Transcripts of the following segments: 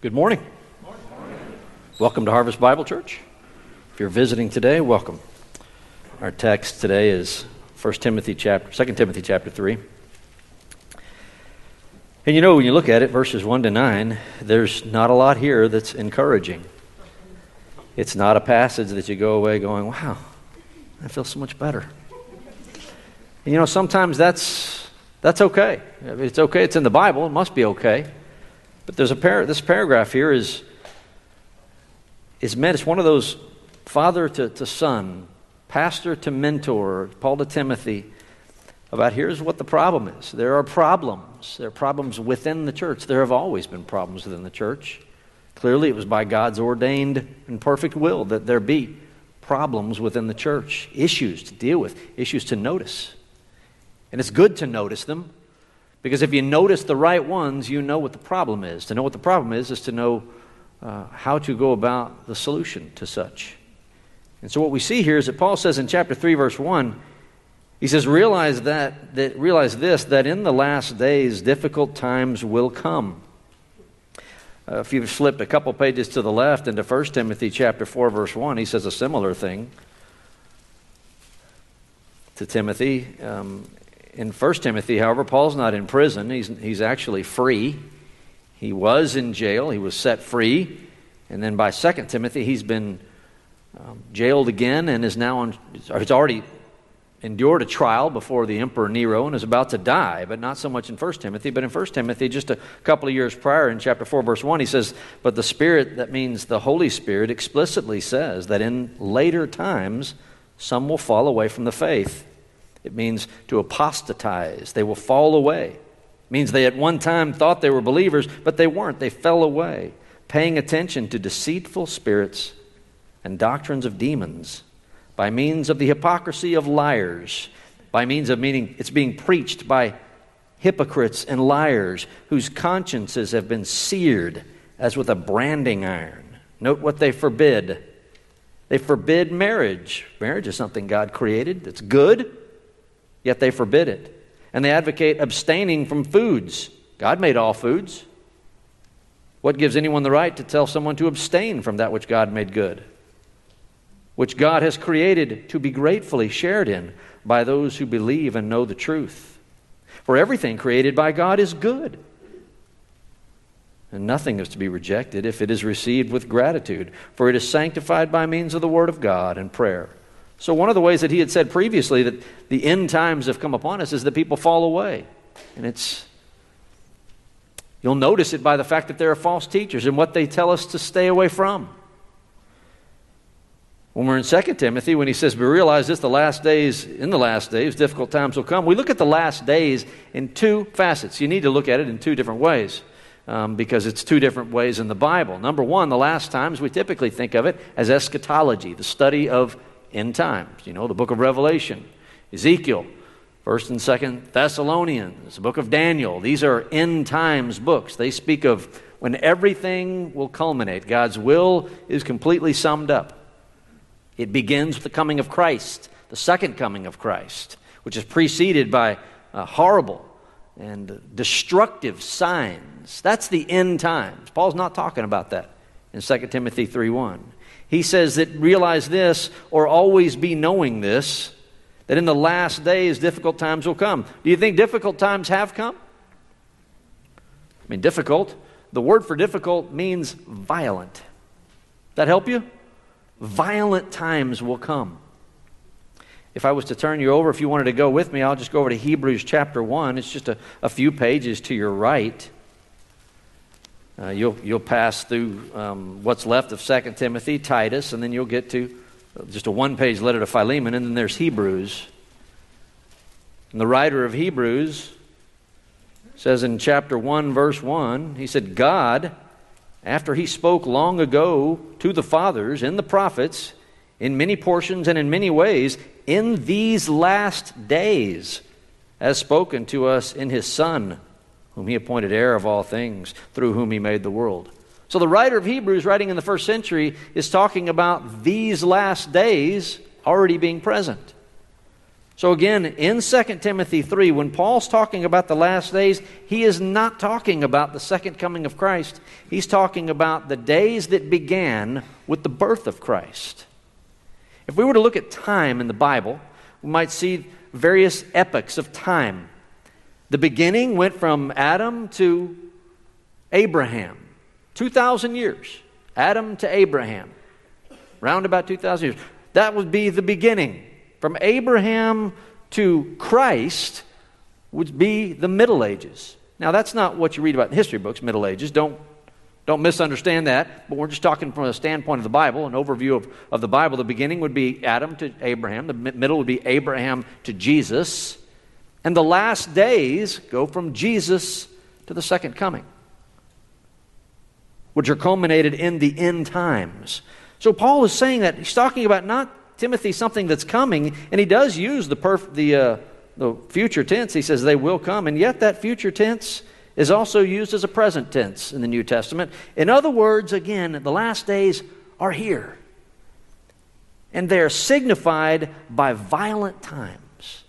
Good morning. Welcome to Harvest Bible Church. If you're visiting today, welcome. Our text today is 2 Timothy chapter 3. And when you look at it, verses 1 to 9, there's not a lot here that's encouraging. It's not a passage that you go away going, wow, I feel so much better. And sometimes that's okay. It's okay, it's in the Bible, it must be okay. But there's this paragraph here is meant, it's one of those father to son, pastor to mentor, Paul to Timothy, about here's what the problem is. There are problems. There are problems within the church. There have always been problems within the church. Clearly, it was by God's ordained and perfect will that there be problems within the church, issues to deal with, issues to notice. And it's good to notice them, because if you notice the right ones, you know what the problem is. To know what the problem is to know how to go about the solution to such. And so what we see here is that Paul says in chapter 3, verse 1, he says, realize this, that in the last days difficult times will come. If you've slipped a couple pages to the left into 1 Timothy chapter 4, verse 1, he says a similar thing to Timothy. In 1 Timothy, however, Paul's not in prison. He's actually free. He was in jail. He was set free. And then by 2 Timothy, he's been jailed again and is now he's already endured a trial before the Emperor Nero and is about to die, but not so much in 1 Timothy. But in 1 Timothy, just a couple of years prior, in chapter 4, verse 1, he says, but the Spirit, that means the Holy Spirit, explicitly says that in later times, some will fall away from the faith. It means to apostatize. They will fall away. It means they at one time thought they were believers, but they weren't. They fell away, paying attention to deceitful spirits and doctrines of demons by means of the hypocrisy of liars, by means of meaning it's being preached by hypocrites and liars whose consciences have been seared as with a branding iron. Note what they forbid. They forbid marriage. Marriage is something God created that's good, yet they forbid it. And they advocate abstaining from foods. God made all foods. What gives anyone the right to tell someone to abstain from that which God made good, which God has created to be gratefully shared in by those who believe and know the truth? For everything created by God is good, and nothing is to be rejected if it is received with gratitude, for it is sanctified by means of the word of God and prayer. So one of the ways that he had said previously that the end times have come upon us is that people fall away. And you'll notice it by the fact that there are false teachers and what they tell us to stay away from. When we're in 2 Timothy, when he says, we realize this, in the last days, difficult times will come. We look at the last days in two facets. You need to look at it in two different ways because it's two different ways in the Bible. Number one, the last times, we typically think of it as eschatology, the study of end times. The book of Revelation, Ezekiel, 1st and 2nd Thessalonians, the book of Daniel. These are end times books. They speak of when everything will culminate. God's will is completely summed up. It begins with the coming of Christ, the second coming of Christ, which is preceded by horrible and destructive signs. That's the end times. Paul's not talking about that in 2 Timothy 3:1. He says that realize this, or always be knowing this, that in the last days difficult times will come. Do you think difficult times have come? Difficult. The word for difficult means violent. That help you? Violent times will come. If I was to turn you over, if you wanted to go with me, I'll just go over to Hebrews chapter 1. It's just a few pages to your right. You'll pass through what's left of 2 Timothy, Titus, and then you'll get to just a one-page letter to Philemon, and then there's Hebrews. And the writer of Hebrews says in chapter 1, verse 1, he said, God, after he spoke long ago to the fathers and the prophets, in many portions and in many ways, in these last days, has spoken to us in his Son, whom he appointed heir of all things, through whom he made the world. So the writer of Hebrews, writing in the first century, is talking about these last days already being present. So again, in 2 Timothy 3, when Paul's talking about the last days, he is not talking about the second coming of Christ. He's talking about the days that began with the birth of Christ. If we were to look at time in the Bible, we might see various epochs of time. The beginning went from Adam to Abraham. 2,000 years. Adam to Abraham. Round about 2,000 years. That would be the beginning. From Abraham to Christ would be the Middle Ages. Now, that's not what you read about in history books, Middle Ages. Don't misunderstand that. But we're just talking from a standpoint of the Bible, an overview of the Bible. The beginning would be Adam to Abraham. The middle would be Abraham to Jesus. And the last days go from Jesus to the second coming, which are culminated in the end times. So Paul is saying that he's talking about not Timothy something that's coming, and he does use the future tense. He says they will come, and yet that future tense is also used as a present tense in the New Testament. In other words, again, the last days are here, and they are signified by violent times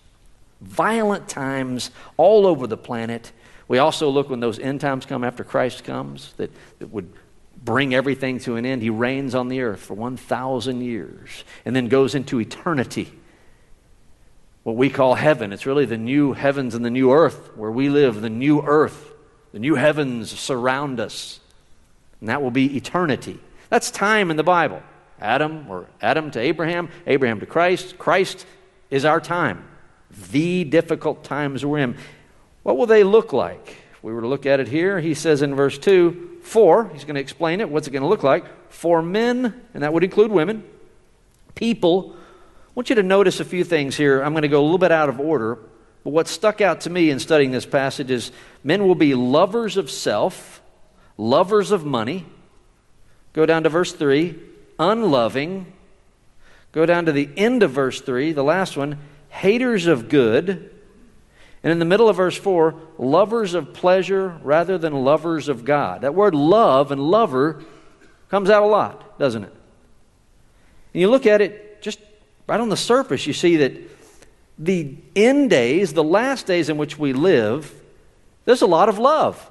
all over the planet. We also look when those end times come after Christ comes, that would bring everything to an end. He reigns on the earth for 1,000 years and then goes into eternity, what we call heaven. It's really the new heavens and the new earth where we live, the new earth. The new heavens surround us, and that will be eternity. That's time in the Bible. Adam to Abraham, Abraham to Christ. Christ is our time, the difficult times we're in. What will they look like? If we were to look at it here, he says in verse 2, for, he's going to explain it, what's it going to look like? For men, and that would include women, people. I want you to notice a few things here. I'm going to go a little bit out of order, but what stuck out to me in studying this passage is men will be lovers of self, lovers of money. Go down to verse 3, unloving. Go down to the end of verse 3, the last one, haters of good. And in the middle of verse 4, lovers of pleasure rather than lovers of God. That word love and lover comes out a lot, doesn't it? And you look at it just right on the surface, you see that the end days, the last days in which we live, there's a lot of love.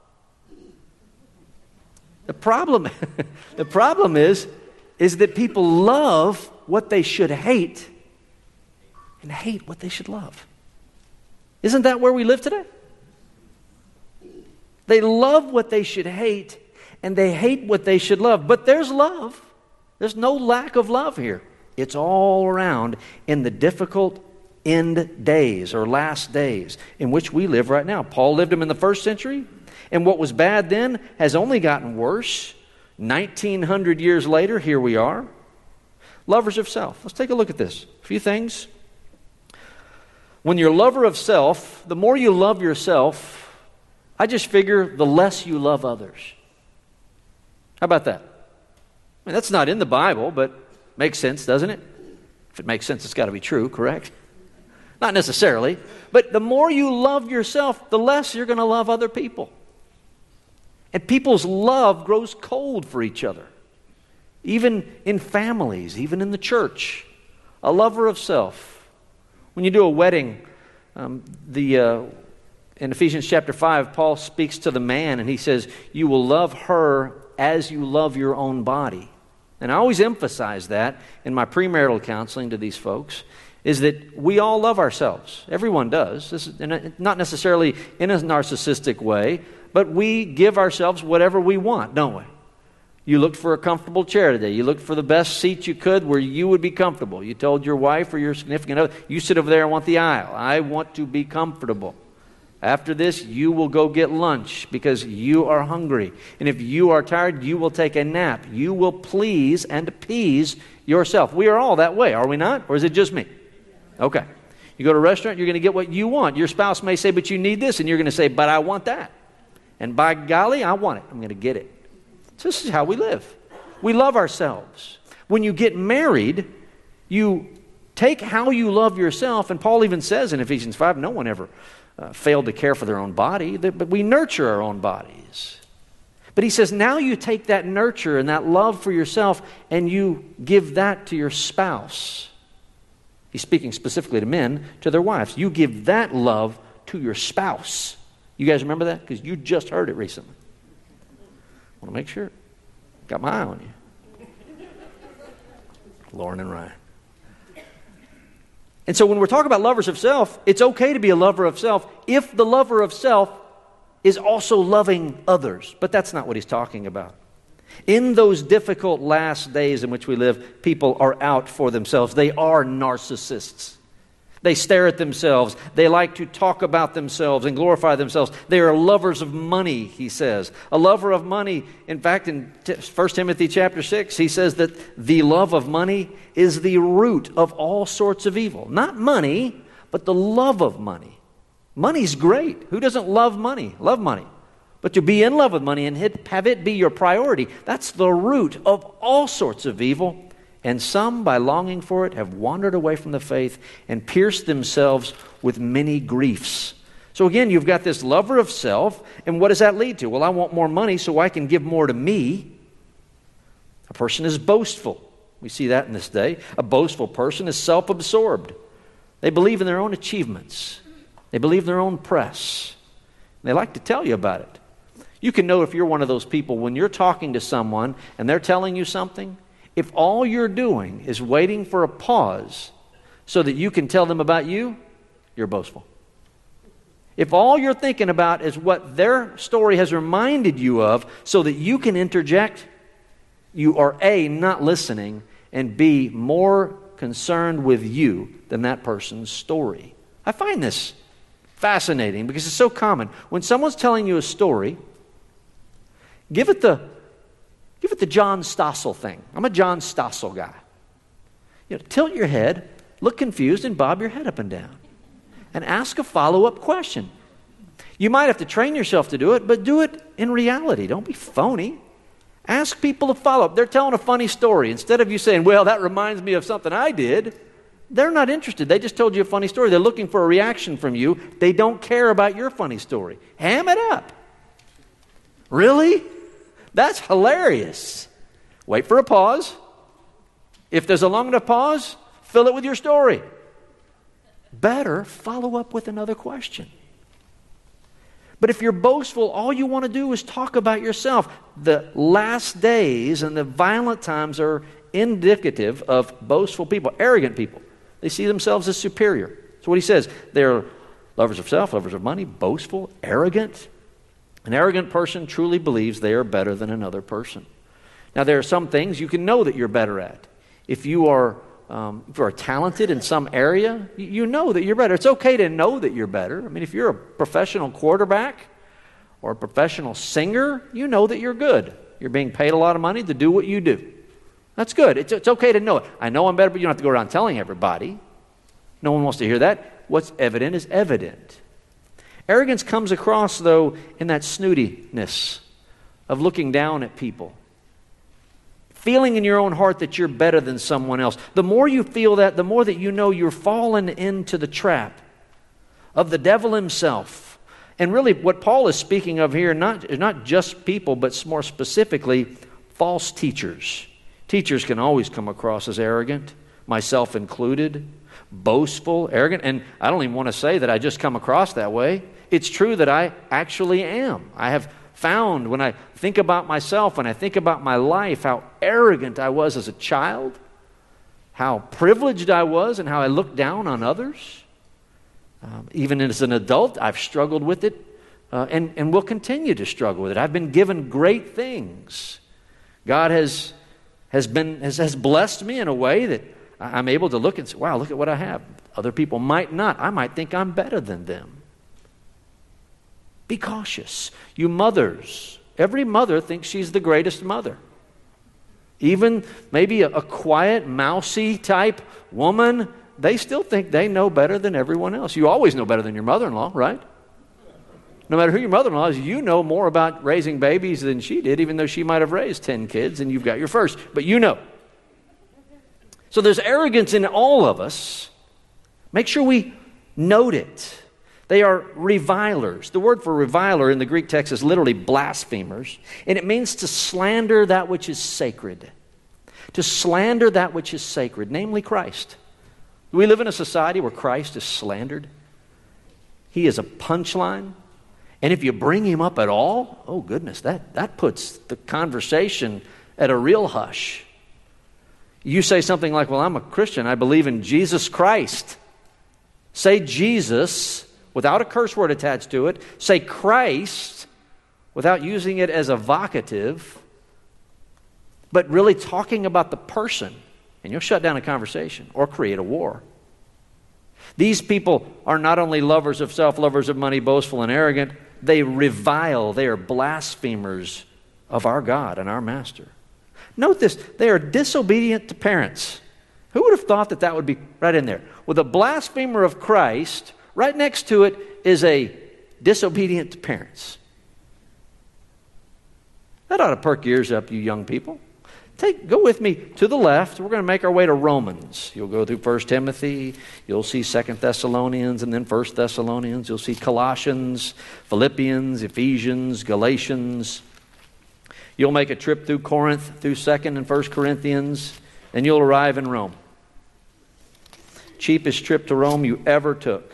The problem is that people love what they should hate and hate what they should love. Isn't that where we live today? They love what they should hate, and they hate what they should love. But there's love. There's no lack of love here. It's all around in the difficult end days or last days in which we live right now. Paul lived them in the first century, and what was bad then has only gotten worse. 1,900 years later, here we are. Lovers of self. Let's take a look at this. A few things. When you're a lover of self, the more you love yourself, I just figure the less you love others. How about that? I mean, that's not in the Bible, but makes sense, doesn't it? If it makes sense, it's got to be true, correct? Not necessarily, but the more you love yourself, the less you're going to love other people. And people's love grows cold for each other, even in families, even in the church. A lover of self. When you do a wedding, in Ephesians chapter 5, Paul speaks to the man and he says, you will love her as you love your own body. And I always emphasize that in my premarital counseling to these folks, is that we all love ourselves. Everyone does. This is not necessarily in a narcissistic way, but we give ourselves whatever we want, don't we? You looked for a comfortable chair today. You looked for the best seat you could where you would be comfortable. You told your wife or your significant other, you sit over there and want the aisle. I want to be comfortable. After this, you will go get lunch because you are hungry. And if you are tired, you will take a nap. You will please and appease yourself. We are all that way, are we not? Or is it just me? Okay. You go to a restaurant, you're going to get what you want. Your spouse may say, but you need this. And you're going to say, but I want that. And by golly, I want it. I'm going to get it. So this is how we live. We love ourselves. When you get married, you take how you love yourself, and Paul even says in Ephesians 5, no one ever failed to care for their own body, but we nurture our own bodies. But he says now you take that nurture and that love for yourself and you give that to your spouse. He's speaking specifically to men, to their wives. You give that love to your spouse. You guys remember that? Because you just heard it recently. I want to make sure. Got my eye on you. Lauren and Ryan. And so when we're talking about lovers of self, it's okay to be a lover of self if the lover of self is also loving others. But that's not what he's talking about. In those difficult last days in which we live, people are out for themselves. They are narcissists. They stare at themselves. They like to talk about themselves and glorify themselves. They are lovers of money, he says. A lover of money, in fact, in 1 Timothy chapter 6, he says that the love of money is the root of all sorts of evil. Not money, but the love of money. Money's great. Who doesn't love money? Love money. But to be in love with money and have it be your priority, that's the root of all sorts of evil. And some, by longing for it, have wandered away from the faith and pierced themselves with many griefs. So again, you've got this lover of self, and what does that lead to? Well, I want more money so I can give more to me. A person is boastful. We see that in this day. A boastful person is self-absorbed. They believe in their own achievements. They believe in their own press. And they like to tell you about it. You can know if you're one of those people when you're talking to someone and they're telling you something, if all you're doing is waiting for a pause so that you can tell them about you, you're boastful. If all you're thinking about is what their story has reminded you of so that you can interject, you are A, not listening, and B, more concerned with you than that person's story. I find this fascinating because it's so common. When someone's telling you a story, give it the John Stossel thing. I'm a John Stossel guy. Tilt your head, look confused, and bob your head up and down. And ask a follow-up question. You might have to train yourself to do it, but do it in reality. Don't be phony. Ask people to follow up. They're telling a funny story. Instead of you saying, well, that reminds me of something I did, they're not interested. They just told you a funny story. They're looking for a reaction from you. They don't care about your funny story. Ham it up. Really? That's hilarious. Wait for a pause. If there's a long enough pause, fill it with your story. Better follow up with another question. But if you're boastful, all you want to do is talk about yourself. The last days and the violent times are indicative of boastful people, arrogant people. They see themselves as superior. That's what he says. They're lovers of self, lovers of money, boastful, arrogant. An arrogant person truly believes they are better than another person. Now, there are some things you can know that you're better at. If you are talented in some area, you know that you're better. It's okay to know that you're better. I mean, if you're a professional quarterback or a professional singer, you know that you're good. You're being paid a lot of money to do what you do. That's good. It's okay to know it. I know I'm better, but you don't have to go around telling everybody. No one wants to hear that. What's evident is evident. Arrogance comes across, though, in that snootiness of looking down at people. Feeling in your own heart that you're better than someone else. The more you feel that, the more that you know you're fallen into the trap of the devil himself. And really what Paul is speaking of here, not just people, but more specifically, false teachers. Teachers can always come across as arrogant, myself included, boastful, arrogant. And I don't even want to say that I just come across that way. It's true that I actually am. I have found when I think about myself, when I think about my life, how arrogant I was as a child, how privileged I was, and how I looked down on others. Even as an adult, I've struggled with it and will continue to struggle with it. I've been given great things. God has blessed me in a way that I'm able to look and say, wow, look at what I have. Other people might not. I might think I'm better than them. Be cautious. You mothers, every mother thinks she's the greatest mother. Even maybe a quiet, mousy type woman, they still think they know better than everyone else. You always know better than your mother-in-law, right? No matter who your mother-in-law is, you know more about raising babies than she did, even though she might have raised 10 kids and you've got your first. But you know. So there's arrogance in all of us. Make sure we note it. They are revilers. The word for reviler in the Greek text is literally blasphemers, and it means to slander that which is sacred. To slander that which is sacred, namely Christ. Do we live in a society where Christ is slandered? He is a punchline. And if you bring him up at all, oh goodness, that puts the conversation at a real hush. You say something like, well, I'm a Christian. I believe in Jesus Christ. Say Jesus without a curse word attached to it. Say Christ without using it as a vocative, but really talking about the person. And you'll shut down a conversation or create a war. These people are not only lovers of self, lovers of money, boastful and arrogant, they revile, they are blasphemers of our God and our Master. Note this, they are disobedient to parents. Who would have thought that would be right in there? With a blasphemer of Christ, right next to it is a disobedient to parents. That ought to perk your ears up, you young people. Go with me to the left. We're going to make our way to Romans. You'll go through 1 Timothy. You'll see 2 Thessalonians and then 1 Thessalonians. You'll see Colossians, Philippians, Ephesians, Galatians. You'll make a trip through Corinth, through 2nd and 1 Corinthians, and you'll arrive in Rome. Cheapest trip to Rome you ever took.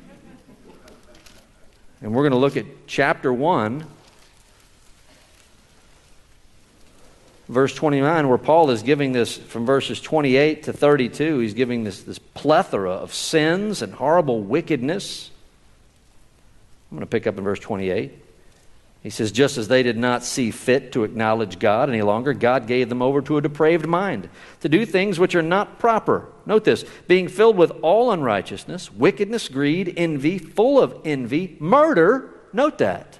And we're going to look at chapter 1, verse 29, where Paul is giving this, from verses 28 to 32, he's giving this plethora of sins and horrible wickedness. I'm going to pick up in verse 28. He says, just as they did not see fit to acknowledge God any longer, God gave them over to a depraved mind, to do things which are not proper. Note this, being filled with all unrighteousness, wickedness, greed, envy, full of envy, murder, note that.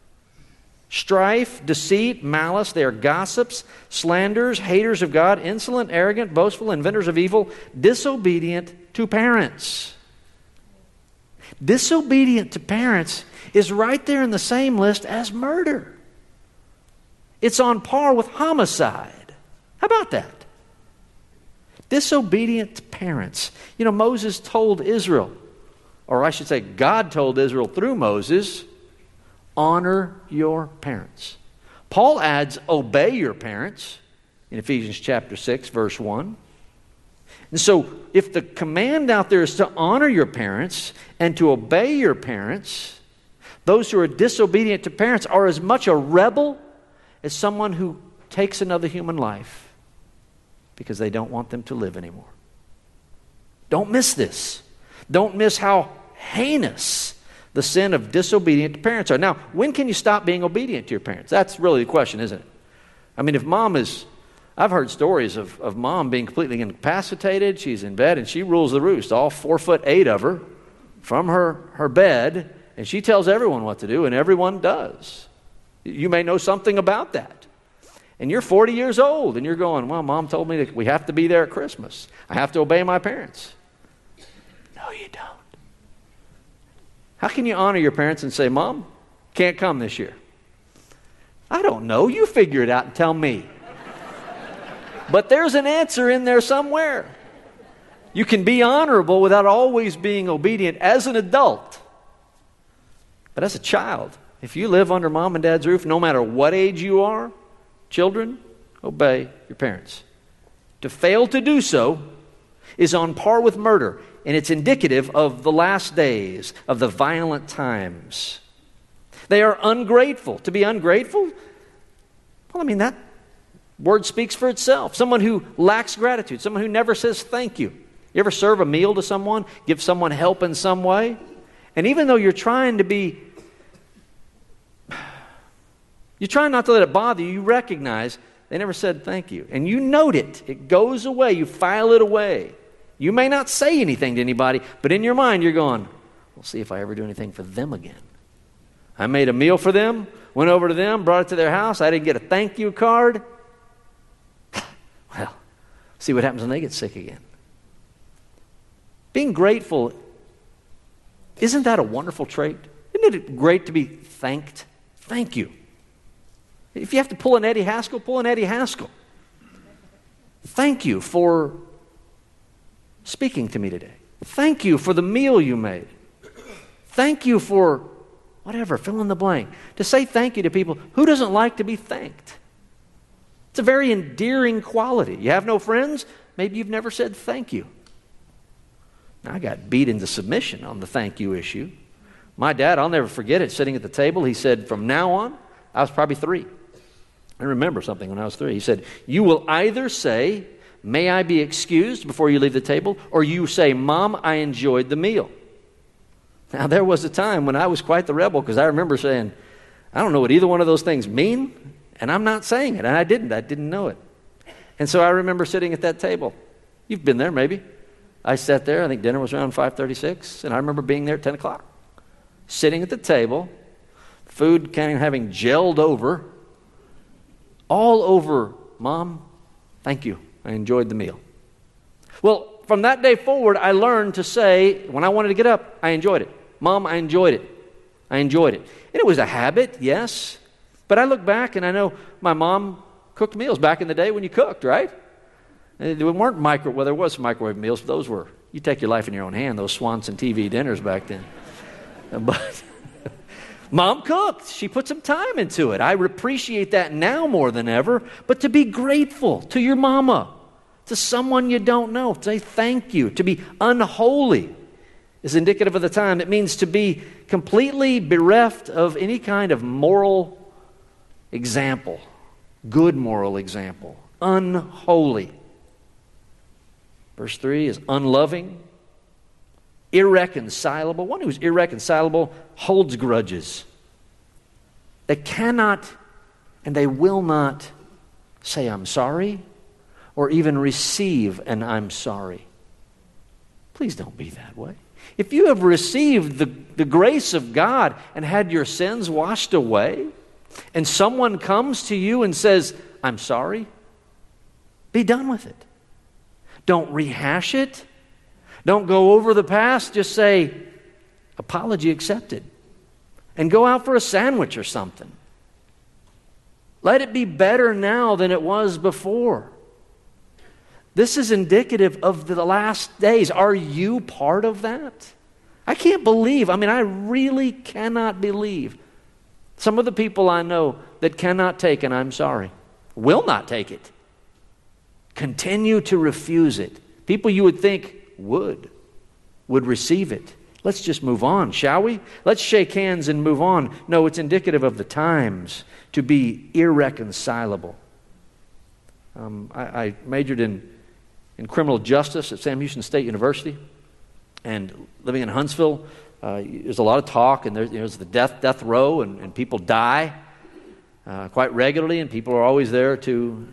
Strife, deceit, malice, they are gossips, slanderers, haters of God, insolent, arrogant, boastful, inventors of evil, disobedient to parents. Disobedient to parents is right there in the same list as murder. It's on par with homicide. How about that? Disobedient to parents. You know, Moses told Israel, or I should say God told Israel through Moses, honor your parents. Paul adds, obey your parents in Ephesians chapter 6, verse 1. And so, if the command out there is to honor your parents and to obey your parents, those who are disobedient to parents are as much a rebel as someone who takes another human life because they don't want them to live anymore. Don't miss this. Don't miss how heinous the sin of disobedient to parents are. Now, when can you stop being obedient to your parents? That's really the question, isn't it? I mean, if mom is... I've heard stories of mom being completely incapacitated. She's in bed and she rules the roost, all 4'8" of her, from her bed, and she tells everyone what to do, and everyone does. You may know something about that. And you're 40 years old, and you're going, well, mom told me that we have to be there at Christmas. I have to obey my parents. No, you don't. How can you honor your parents and say, Mom, can't come this year? I don't know. You figure it out and tell me. But there's an answer in there somewhere. You can be honorable without always being obedient as an adult. But as a child, if you live under mom and dad's roof, no matter what age you are, children, obey your parents. To fail to do so is on par with murder, and it's indicative of the last days, of the violent times. They are ungrateful. To be ungrateful, well, I mean, that word speaks for itself. Someone who lacks gratitude, someone who never says thank you. You ever serve a meal to someone, give someone help in some way? And even though you're trying not to let it bother you, you recognize they never said thank you. And you note it. It goes away. You file it away. You may not say anything to anybody, but in your mind you're going, we'll see if I ever do anything for them again. I made a meal for them, went over to them, brought it to their house. I didn't get a thank you card. Well, see what happens when they get sick again. Being grateful, isn't that a wonderful trait? Isn't it great to be thanked? Thank you. If you have to pull an Eddie Haskell, pull an Eddie Haskell. Thank you for speaking to me today. Thank you for the meal you made. Thank you for whatever, fill in the blank. To say thank you to people, who doesn't like to be thanked? It's a very endearing quality. You have no friends? Maybe you've never said thank you. I got beat into submission on the thank you issue. My dad, I'll never forget it, sitting at the table, he said, from now on, I was probably 3. I remember something when I was 3. He said, you will either say, may I be excused before you leave the table, or you say, Mom, I enjoyed the meal. Now, there was a time when I was quite the rebel, because I remember saying, I don't know what either one of those things mean, and I'm not saying it, and I didn't know it. And so I remember sitting at that table. You've been there, maybe. I sat there, I think dinner was around 5:36, and I remember being there at 10 o'clock, sitting at the table, food kind of having gelled over, all over, Mom, thank you, I enjoyed the meal. Well, from that day forward, I learned to say, when I wanted to get up, I enjoyed it. Mom, I enjoyed it. I enjoyed it. And it was a habit, yes, but I look back and I know my mom cooked meals back in the day when you cooked, right? And there weren't there was microwave meals, but those were, you take your life in your own hand, those Swanson TV dinners back then. But Mom cooked. She put some time into it. I appreciate that now more than ever. But to be grateful to your mama, to someone you don't know, to say thank you, to be unholy is indicative of the time. It means to be completely bereft of any kind of moral example, good moral example, unholy. Verse 3 is unloving, irreconcilable. One who's irreconcilable holds grudges. They cannot and they will not say, I'm sorry, or even receive an I'm sorry. Please don't be that way. If you have received the grace of God and had your sins washed away, and someone comes to you and says, I'm sorry, be done with it. Don't rehash it. Don't go over the past. Just say, apology accepted. And go out for a sandwich or something. Let it be better now than it was before. This is indicative of the last days. Are you part of that? I can't believe, I really cannot believe some of the people I know that cannot take an I'm sorry, will not take it, continue to refuse it. People you would think would receive it. Let's just move on, shall we? Let's shake hands and move on. No, it's indicative of the times to be irreconcilable. I majored in criminal justice at Sam Houston State University, and living in Huntsville, there's a lot of talk, and there's the death row, and people die quite regularly, and people are always there to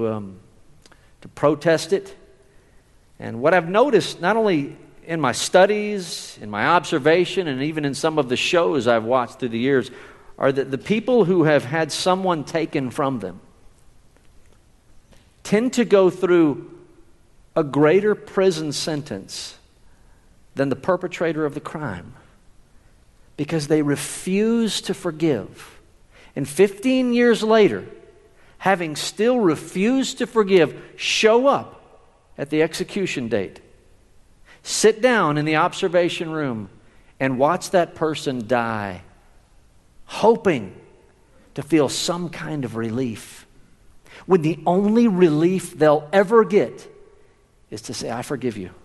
protest it. And what I've noticed, not only in my studies, in my observation, and even in some of the shows I've watched through the years, are that the people who have had someone taken from them tend to go through a greater prison sentence than the perpetrator of the crime, because they refuse to forgive. And 15 years later, having still refused to forgive, show up at the execution date, sit down in the observation room, and watch that person die, hoping to feel some kind of relief, when the only relief they'll ever get is to say, I forgive you.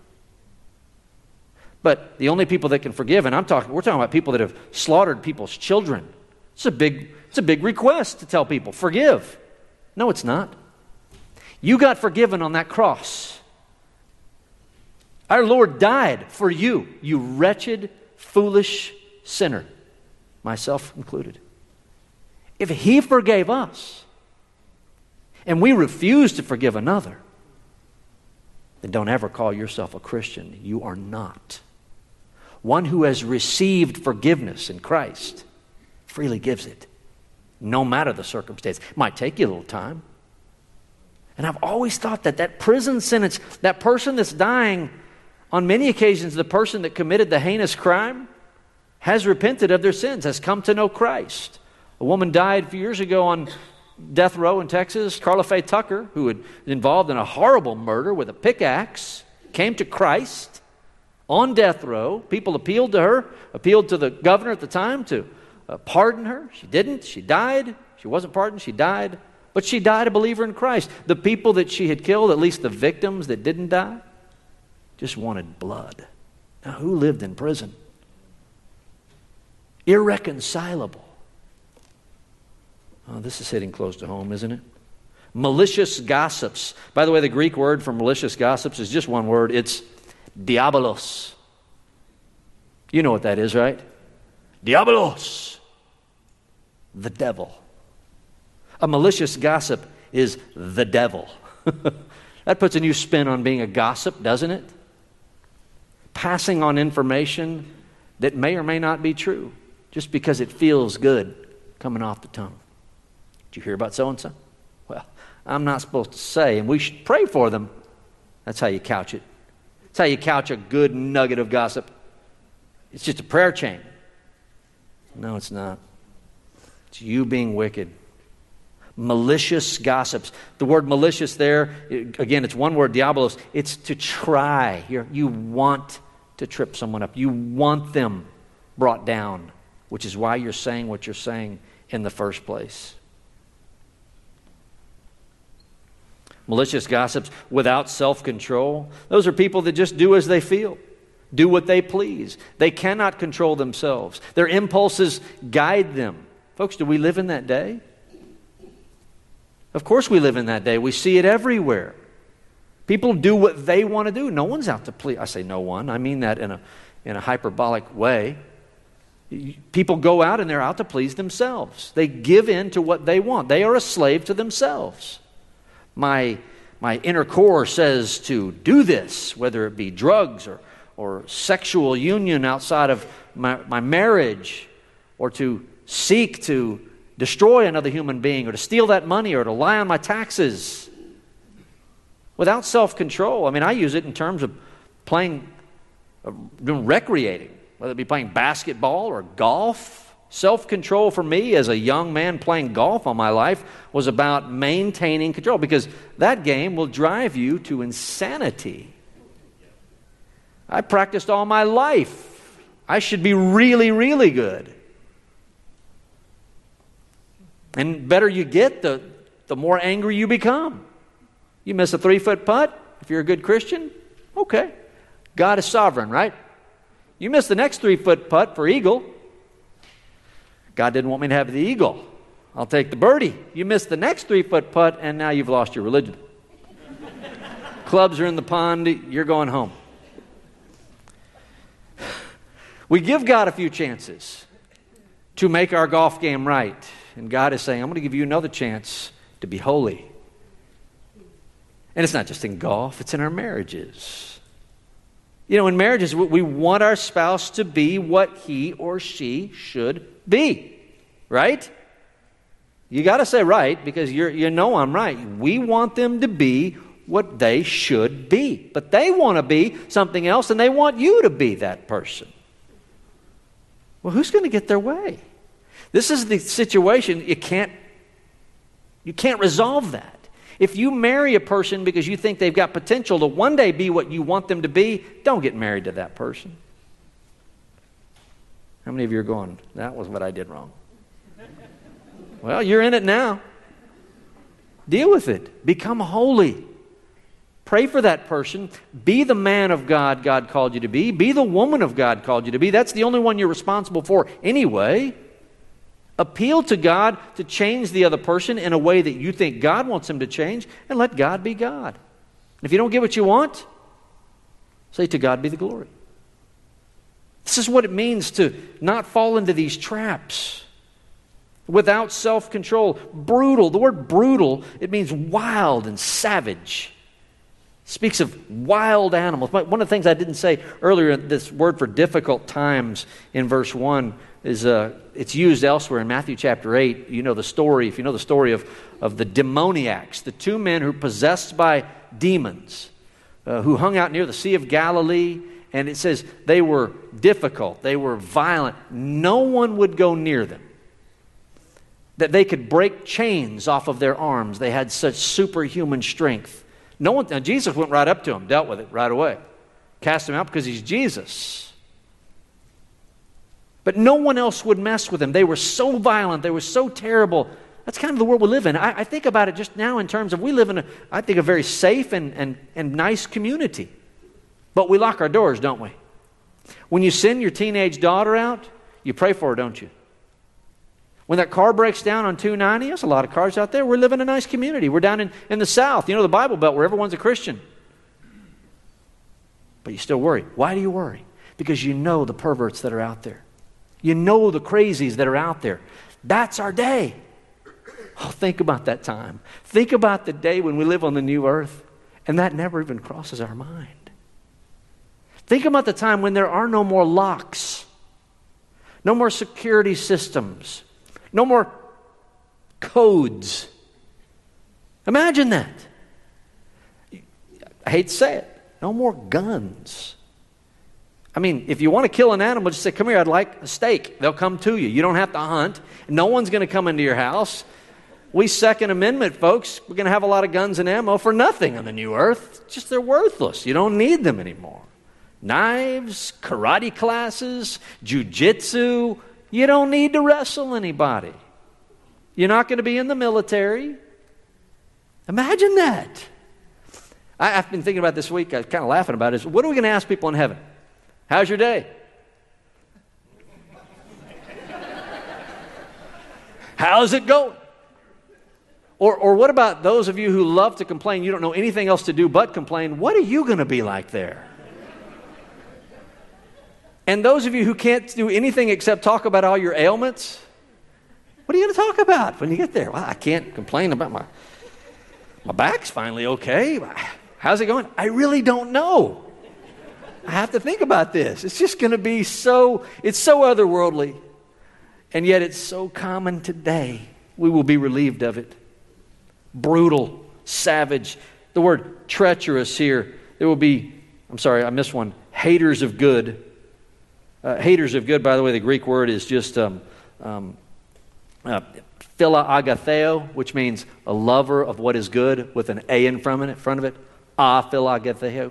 But the only people that can forgive, and we're talking about people that have slaughtered people's children. It's a big request to tell people, forgive. No, it's not. You got forgiven on that cross. Our Lord died for you, you wretched, foolish sinner, myself included. If He forgave us, and we refuse to forgive another, then don't ever call yourself a Christian. You are not. One who has received forgiveness in Christ freely gives it, no matter the circumstance. It might take you a little time. And I've always thought that prison sentence, that person that's dying, on many occasions, the person that committed the heinous crime has repented of their sins, has come to know Christ. A woman died a few years ago on death row in Texas, Carla Faye Tucker, who had been involved in a horrible murder with a pickaxe, came to Christ on death row. People appealed to her, appealed to the governor at the time to pardon her. She didn't. She died. She wasn't pardoned. She died. But she died a believer in Christ. The people that she had killed, at least the victims that didn't die, just wanted blood. Now, who lived in prison? Irreconcilable. Oh, this is hitting close to home, isn't it? Malicious gossips. By the way, the Greek word for malicious gossips is just one word. It's diabolos. You know what that is, right? Diabolos. The devil. A malicious gossip is the devil. That puts a new spin on being a gossip, doesn't it? Passing on information that may or may not be true just because it feels good coming off the tongue. Did you hear about so-and-so? Well, I'm not supposed to say, and we should pray for them. That's how you couch it. That's how you couch a good nugget of gossip. It's just a prayer chain. No, it's not. It's you being wicked. Malicious gossips. The word malicious there, again, it's one word, diabolos. It's to try. You want to trip someone up. You want them brought down, which is why you're saying what you're saying in the first place. Malicious gossips without self-control. Those are people that just do as they feel, do what they please. They cannot control themselves. Their impulses guide them. Folks, do we live in that day? Of course we live in that day. We see it everywhere. People do what they want to do. No one's out to please. I say no one. I mean that in a hyperbolic way. People go out and they're out to please themselves. They give in to what they want. They are a slave to themselves. My inner core says to do this, whether it be drugs or sexual union outside of my marriage, or to seek to destroy another human being, or to steal that money, or to lie on my taxes. Without self-control, I mean, I use it in terms of recreating, whether it be playing basketball or golf. Self-control for me as a young man playing golf all my life was about maintaining control, because that game will drive you to insanity. I practiced all my life. I should be really, really good. And better you get, the more angry you become. You miss a 3-foot putt, if you're a good Christian, okay. God is sovereign, right? You miss the next 3-foot putt for eagle. God didn't want me to have the eagle. I'll take the birdie. You miss the next 3-foot putt, and now you've lost your religion. Clubs are in the pond. You're going home. We give God a few chances to make our golf game right. And God is saying, I'm going to give you another chance to be holy. And it's not just in golf, it's in our marriages. You know, in marriages, we want our spouse to be what he or she should be. Right? You got to say right, because you know I'm right. We want them to be what they should be. But they want to be something else, and they want you to be that person. Well, who's going to get their way? This is the situation. You can't resolve that. If you marry a person because you think they've got potential to one day be what you want them to be, don't get married to that person. How many of you are going, that was what I did wrong? Well, you're in it now. Deal with it. Become holy. Pray for that person. Be the man of God God called you to be. Be the woman of God called you to be. That's the only one you're responsible for anyway. Appeal to God to change the other person in a way that you think God wants him to change, and let God be God. If you don't get what you want, say, to God be the glory. This is what it means to not fall into these traps. Without self-control. Brutal. The word brutal, it means wild and savage. It speaks of wild animals. One of the things I didn't say earlier, this word for difficult times in verse 1 is it's used elsewhere in Matthew chapter 8. You know the story, if you know the story of the demoniacs, the two men who were possessed by demons, who hung out near the Sea of Galilee, and it says they were difficult, they were violent. No one would go near them. That they could break chains off of their arms. They had such superhuman strength. Now Jesus went right up to them, dealt with it right away. Cast him out because he's Jesus. But no one else would mess with them. They were so violent. They were so terrible. That's kind of the world we live in. I think about it just now in terms of we live in, I think, a very safe and nice community. But we lock our doors, don't we? When you send your teenage daughter out, you pray for her, don't you? When that car breaks down on 290, there's a lot of cars out there. We're living in a nice community. We're down in the South, you know, the Bible Belt, where everyone's a Christian. But you still worry. Why do you worry? Because you know the perverts that are out there. You know the crazies that are out there. That's our day. Oh, think about that time. Think about the day when we live on the new earth, and that never even crosses our mind. Think about the time when there are no more locks, no more security systems, no more codes. Imagine that. I hate to say it. No more guns. I mean, if you want to kill an animal, just say, come here, I'd like a steak. They'll come to you. You don't have to hunt. No one's going to come into your house. We Second Amendment folks, we're going to have a lot of guns and ammo for nothing on the new earth. Just they're worthless. You don't need them anymore. Knives, karate classes, jiu-jitsu. You don't need to wrestle anybody. You're not going to be in the military. Imagine that. I've been thinking about this week, I was kind of laughing about it. What are we going to ask people in heaven? How's your day? How's it going? Or what about those of you who love to complain, you don't know anything else to do but complain, what are you going to be like there? And those of you who can't do anything except talk about all your ailments, what are you going to talk about when you get there? Well, I can't complain about my back's finally okay. How's it going? I really don't know. I have to think about this. It's just going to be it's so otherworldly. And yet it's so common today. We will be relieved of it. Brutal, savage. The word treacherous here, there will be, I'm sorry, I missed one. Haters of good. Haters of good, by the way, the Greek word is just philaagatheo, which means a lover of what is good with an A in front of it. Philaagatheo.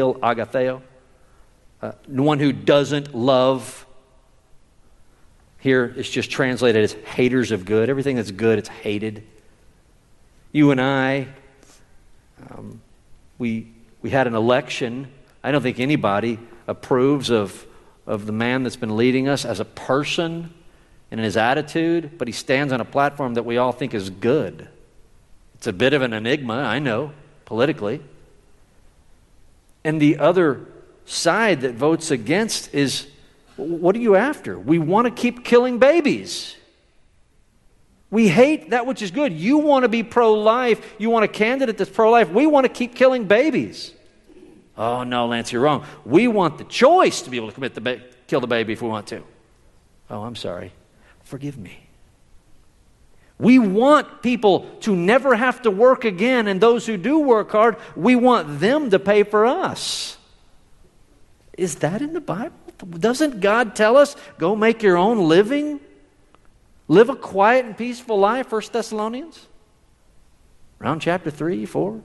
One who doesn't love. Here it's just translated as haters of good. Everything that's good, it's hated. You and I, we had an election. I don't think anybody approves of the man that's been leading us as a person and in his attitude, but he stands on a platform that we all think is good. It's a bit of an enigma, I know, politically. And the other side that votes against is, what are you after? We want to keep killing babies. We hate that which is good. You want to be pro-life. You want a candidate that's pro-life. We want to keep killing babies. Oh, no, Lance, you're wrong. We want the choice to be able to kill the baby if we want to. Oh, I'm sorry. Forgive me. We want people to never have to work again, and those who do work hard, we want them to pay for us. Is that in the Bible? Doesn't God tell us, go make your own living? Live a quiet and peaceful life, 1 Thessalonians? Around chapter 3, 4?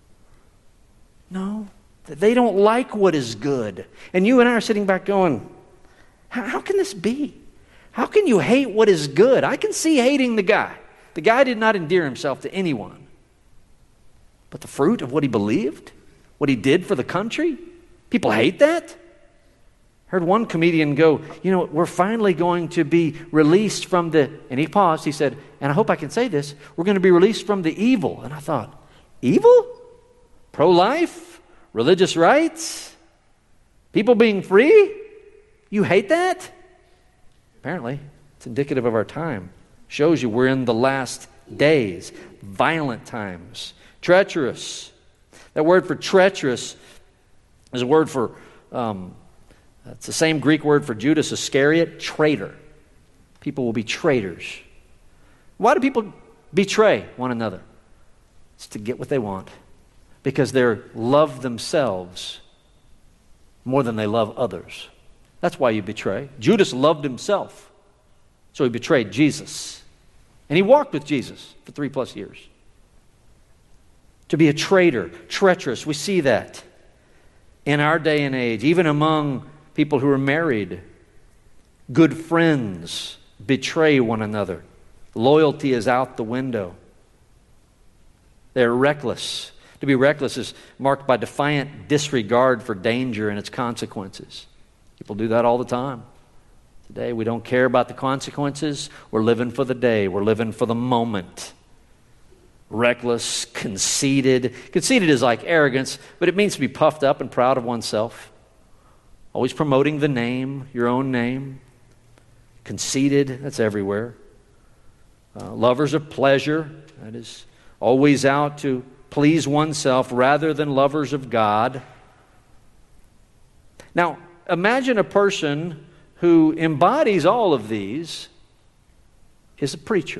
No. They don't like what is good. And you and I are sitting back going, how can this be? How can you hate what is good? I can see hating the guy. The guy did not endear himself to anyone. But the fruit of what he believed, what he did for the country, people hate that? Heard one comedian go, we're finally going to be released from and he paused, he said, and I hope I can say this, we're going to be released from the evil. And I thought, evil? Pro-life? Religious rights? People being free? You hate that? Apparently, it's indicative of our time. Shows you we're in the last days. Violent times. Treacherous. That word for treacherous is a word for... it's the same Greek word for Judas Iscariot, traitor. People will be traitors. Why do people betray one another? It's to get what they want. Because they love themselves more than they love others. That's why you betray. Judas loved himself, so he betrayed Jesus. And he walked with Jesus for 3+ years. To be a traitor, treacherous, we see that in our day and age, even among people who are married. Good friends betray one another. Loyalty is out the window. They're reckless. To be reckless is marked by defiant disregard for danger and its consequences. People do that all the time. Today, we don't care about the consequences. We're living for the day. We're living for the moment. Reckless, conceited. Conceited is like arrogance, but it means to be puffed up and proud of oneself. Always promoting the name, your own name. Conceited, that's everywhere. Lovers of pleasure, that is always out to please oneself rather than lovers of God. Now, imagine a person who embodies all of these is a preacher.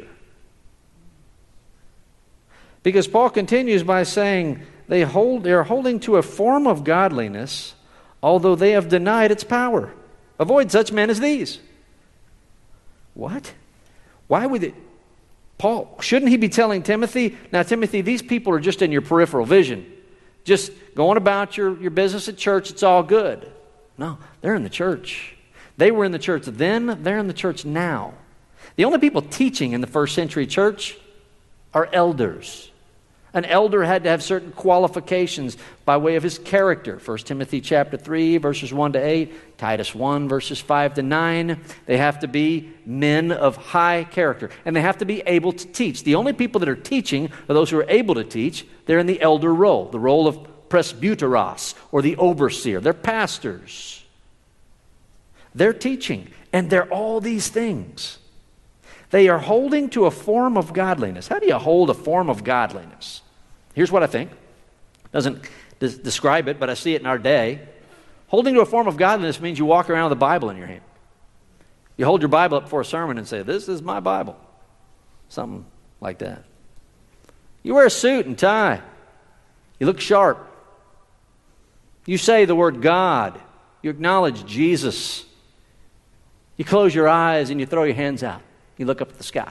Because Paul continues by saying they are holding to a form of godliness, although they have denied its power. Avoid such men as these. What? Why would it? Paul, shouldn't he be telling Timothy, now Timothy, these people are just in your peripheral vision. Just going about your business at church, it's all good. No, they're in the church. They were in the church then, they're in the church now. The only people teaching in the first century church are elders. An elder had to have certain qualifications by way of his character. 1 Timothy chapter 3, verses 1 to 8, Titus 1, verses 5 to 9. They have to be men of high character, and they have to be able to teach. The only people that are teaching are those who are able to teach. They're in the elder role, the role of presbyteros, or the overseer. They're pastors. They're teaching, and they're all these things. They are holding to a form of godliness. How do you hold a form of godliness? Here's what I think. Doesn't describe it, but I see it in our day. Holding to a form of godliness means you walk around with a Bible in your hand. You hold your Bible up before a sermon and say, "This is my Bible." Something like that. You wear a suit and tie. You look sharp. You say the word God. You acknowledge Jesus. You close your eyes and you throw your hands out. You look up at the sky.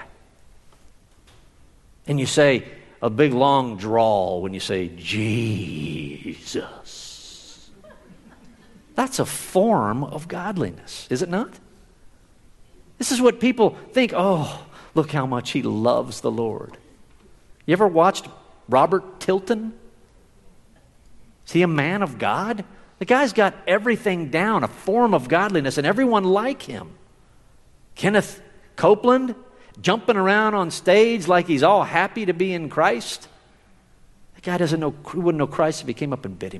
And you say a big long drawl when you say, Jesus. That's a form of godliness, is it not? This is what people think, oh, look how much he loves the Lord. You ever watched Robert Tilton? Is he a man of God? The guy's got everything down, a form of godliness, and everyone like him. Kenneth Copeland, jumping around on stage like he's all happy to be in Christ. The guy wouldn't know Christ if he came up and bit him.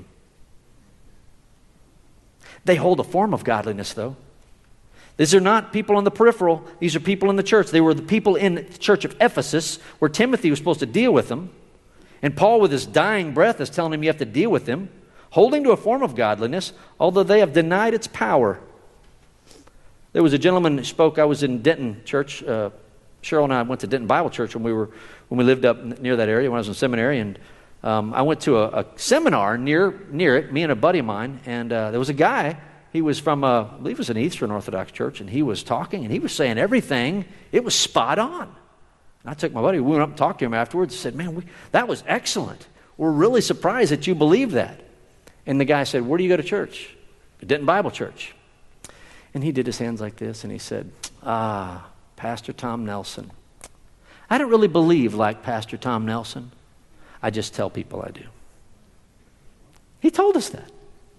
They hold a form of godliness, though. These are not people on the peripheral. These are people in the church. They were the people in the church of Ephesus where Timothy was supposed to deal with them. And Paul, with his dying breath, is telling him you have to deal with them, holding to a form of godliness, although they have denied its power. There was a gentleman who spoke. I was in Denton Church. Cheryl and I went to Denton Bible Church when we lived up near that area when I was in seminary. And I went to a seminar near it, me and a buddy of mine. And there was a guy. He was from, I believe it was an Eastern Orthodox church. And he was talking, and he was saying everything. It was spot on. And I took my buddy. We went up and talked to him afterwards and said, man, that was excellent. We're really surprised that you believe that. And the guy said, where do you go to church? Denton Bible Church. And he did his hands like this, and he said, Pastor Tom Nelson. I don't really believe like Pastor Tom Nelson. I just tell people I do. He told us that.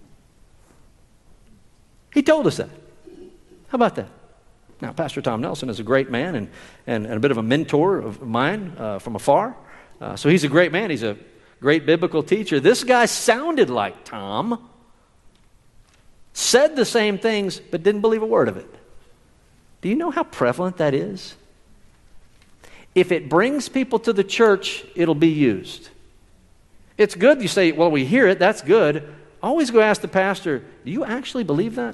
He told us that. How about that? Now, Pastor Tom Nelson is a great man and a bit of a mentor of mine from afar. So he's a great man. He's a great biblical teacher. This guy sounded like Tom. Said the same things, but didn't believe a word of it. Do you know how prevalent that is? If it brings people to the church, it'll be used. It's good you say, well, we hear it, that's good. Always go ask the pastor, do you actually believe that?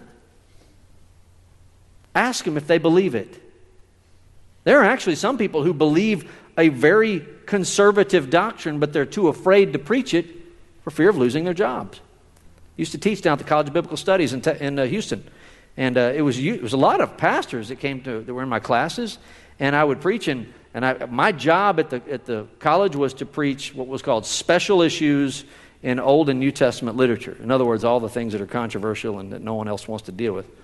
Ask them if they believe it. There are actually some people who believe a very conservative doctrine, but they're too afraid to preach it for fear of losing their jobs. Used to teach down at the College of Biblical Studies in Houston, and it was a lot of pastors that were in my classes, and I would preach, and my job at the college was to preach what was called special issues in Old and New Testament literature. In other words, all the things that are controversial and that no one else wants to deal with.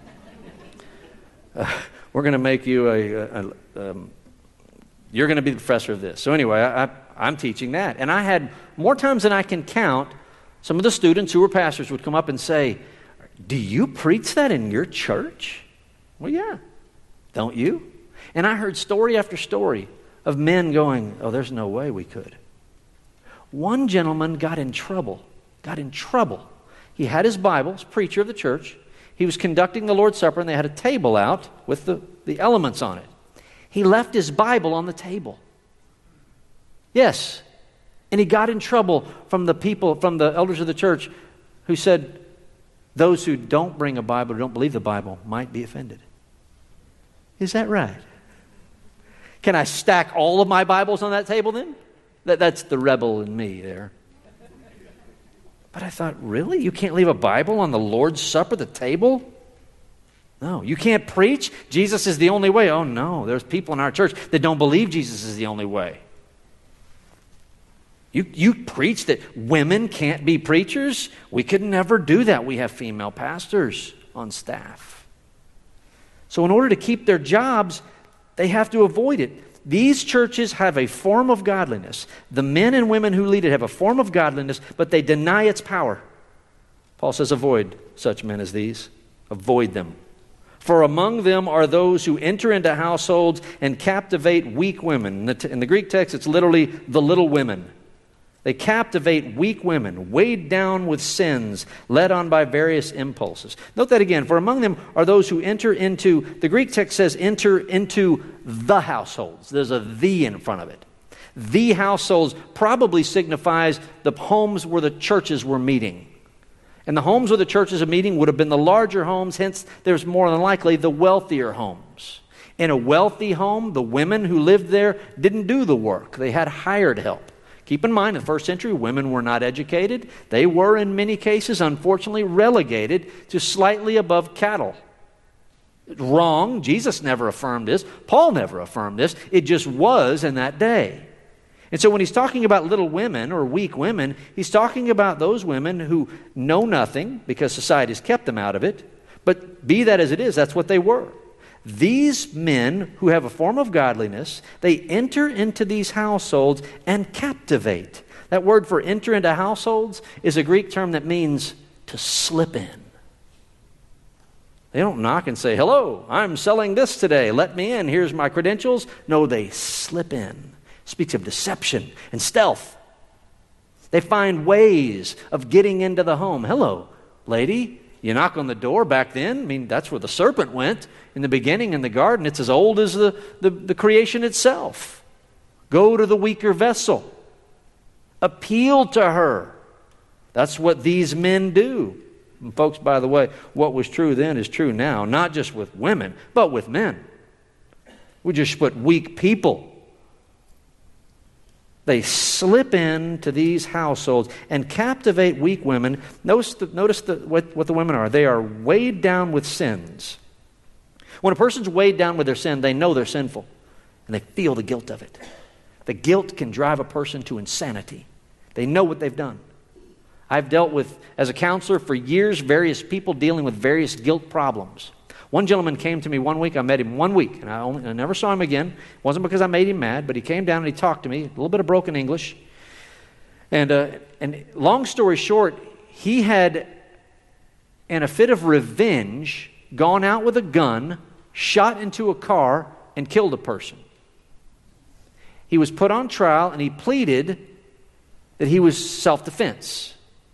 We're going to make you you're going to be the professor of this. So anyway, I'm teaching that, and I had more times than I can count. Some of the students who were pastors would come up and say, do you preach that in your church? Well, yeah. Don't you? And I heard story after story of men going, oh, there's no way we could. One gentleman got in trouble. He had his Bible, he's a preacher of the church. He was conducting the Lord's Supper, and they had a table out with the elements on it. He left his Bible on the table. Yes. And he got in trouble from the people, from the elders of the church, who said, those who don't bring a Bible, or don't believe the Bible, might be offended. Is that right? Can I stack all of my Bibles on that table then? That's the rebel in me there. But I thought, really? You can't leave a Bible on the Lord's Supper, the table? No. You can't preach? Jesus is the only way. Oh, no. There's people in our church that don't believe Jesus is the only way. You preach that women can't be preachers? We could never do that. We have female pastors on staff. So in order to keep their jobs, they have to avoid it. These churches have a form of godliness. The men and women who lead it have a form of godliness, but they deny its power. Paul says, avoid such men as these. Avoid them. For among them are those who enter into households and captivate weak women. In the Greek text, it's literally the little women. They captivate weak women, weighed down with sins, led on by various impulses. Note that again. For among them are those who enter into, the Greek text says, enter into the households. There's a "the" in front of it. The households probably signifies the homes where the churches were meeting. And the homes where the churches are meeting would have been the larger homes, hence there's more than likely the wealthier homes. In a wealthy home, the women who lived there didn't do the work. They had hired help. Keep in mind, in the first century, women were not educated. They were, in many cases, unfortunately, relegated to slightly above cattle. Wrong. Jesus never affirmed this. Paul never affirmed this. It just was in that day. And so when he's talking about little women or weak women, he's talking about those women who know nothing because society has kept them out of it. But be that as it is, that's what they were. These men who have a form of godliness, they enter into these households and captivate. That word for enter into households is a Greek term that means to slip in. They don't knock and say, hello, I'm selling this today. Let me in. Here's my credentials. No, they slip in. It speaks of deception and stealth. They find ways of getting into the home. Hello, lady. You knock on the door back then. I mean, that's where the serpent went in the beginning in the garden. It's as old as the creation itself. Go to the weaker vessel. Appeal to her. That's what these men do. And folks, by the way, what was true then is true now, not just with women, but with men. We just put weak people. They slip into these households and captivate weak women. Notice what the women are. They are weighed down with sins. When a person's weighed down with their sin, they know they're sinful, and they feel the guilt of it. The guilt can drive a person to insanity. They know what they've done. I've dealt with, as a counselor for years, various people dealing with various guilt problems. One gentleman came to me one week. I met him 1 week, and I never saw him again. It wasn't because I made him mad, but he came down and he talked to me, a little bit of broken English. And long story short, he had, in a fit of revenge, gone out with a gun, shot into a car, and killed a person. He was put on trial, and he pleaded that he was self-defense.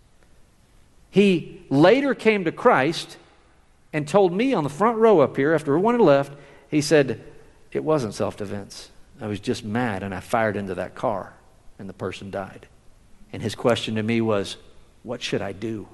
He later came to Christ and told me on the front row up here, after everyone had left, he said, it wasn't self-defense. I was just mad, and I fired into that car, and the person died. And his question to me was, what should I do?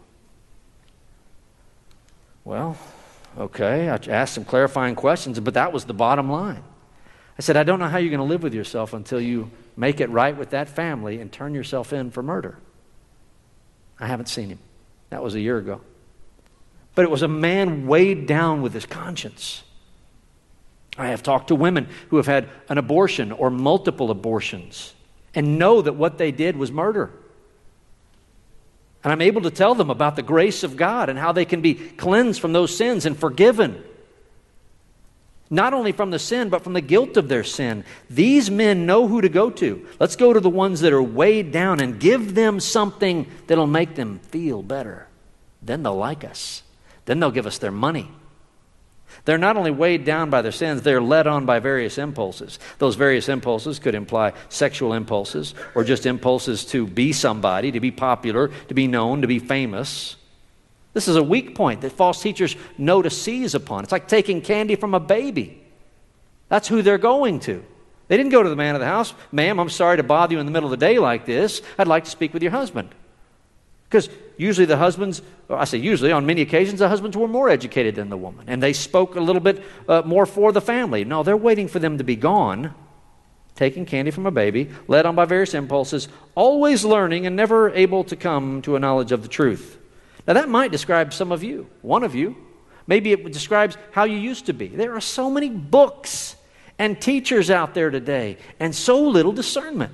Well, okay, I asked some clarifying questions, but that was the bottom line. I said, I don't know how you're going to live with yourself until you make it right with that family and turn yourself in for murder. I haven't seen him. That was a year ago. But it was a man weighed down with his conscience. I have talked to women who have had an abortion or multiple abortions and know that what they did was murder. And I'm able to tell them about the grace of God and how they can be cleansed from those sins and forgiven. Not only from the sin, but from the guilt of their sin. These men know who to go to. Let's go to the ones that are weighed down and give them something that'll make them feel better. Then they'll like us. Then they'll give us their money. They're not only weighed down by their sins, they're led on by various impulses. Those various impulses could imply sexual impulses or just impulses to be somebody, to be popular, to be known, to be famous. This is a weak point that false teachers know to seize upon. It's like taking candy from a baby. That's who they're going to. They didn't go to the man of the house, "Ma'am, I'm sorry to bother you in the middle of the day like this. I'd like to speak with your husband." Because usually the husbands, I say usually, on many occasions, the husbands were more educated than the woman. And they spoke a little bit more for the family. No, they're waiting for them to be gone, taking candy from a baby, led on by various impulses, always learning and never able to come to a knowledge of the truth. Now that might describe some of you, one of you. Maybe it describes how you used to be. There are so many books and teachers out there today, and so little discernment.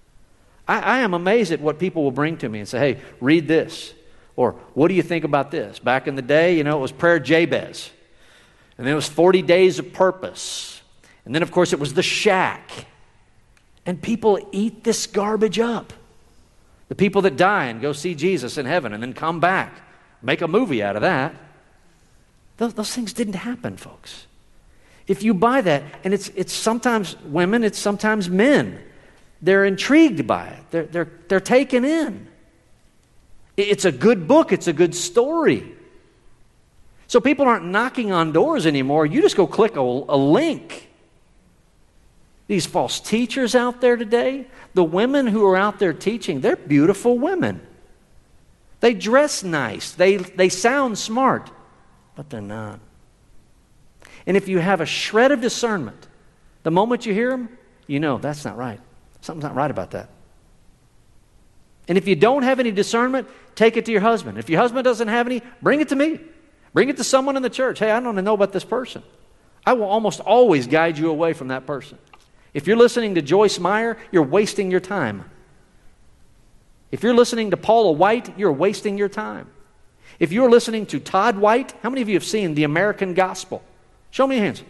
I am amazed at what people will bring to me and say, "Hey, read this." Or, "What do you think about this?" Back in the day, it was Prayer Jabez. And then it was 40 Days of Purpose. And then, of course, it was The Shack. And people eat this garbage up. The people that die and go see Jesus in heaven and then come back, make a movie out of that. Those things didn't happen, folks. If you buy that, and it's sometimes women, it's sometimes men, they're intrigued by it. They're taken in. It's a good book. It's a good story. So people aren't knocking on doors anymore. You just go click a link. These false teachers out there today, the women who are out there teaching, they're beautiful women. They dress nice. They sound smart, but they're not. And if you have a shred of discernment, the moment you hear them, you know that's not right. Something's not right about that. And if you don't have any discernment, take it to your husband. If your husband doesn't have any, bring it to me. Bring it to someone in the church. "Hey, I don't know about this person." I will almost always guide you away from that person. If you're listening to Joyce Meyer, you're wasting your time. If you're listening to Paula White, you're wasting your time. If you're listening to Todd White, how many of you have seen The American Gospel? Show me your hands.